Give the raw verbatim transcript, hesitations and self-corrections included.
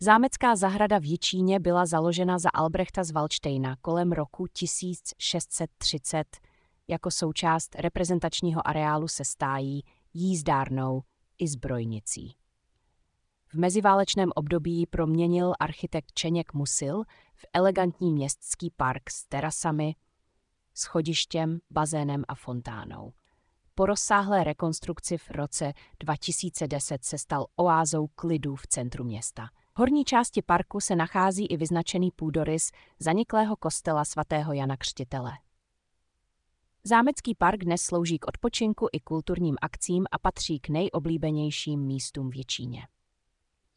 Zámecká zahrada v Jičíně byla založena za Albrechta z Valdštejna kolem roku tisíc šest set třicet jako součást reprezentačního areálu se stájí, jízdárnou i zbrojnicí. V meziválečném období ji proměnil architekt Čeněk Musil v elegantní městský park s terasami, schodištěm, bazénem a fontánou. Po rozsáhlé rekonstrukci v roce dva tisíce deset se stal oázou klidu v centru města. V horní části parku se nachází i vyznačený půdorys zaniklého kostela svatého Jana Křtitele. Zámecký park dnes slouží k odpočinku i kulturním akcím a patří k nejoblíbenějším místům v Jičíně.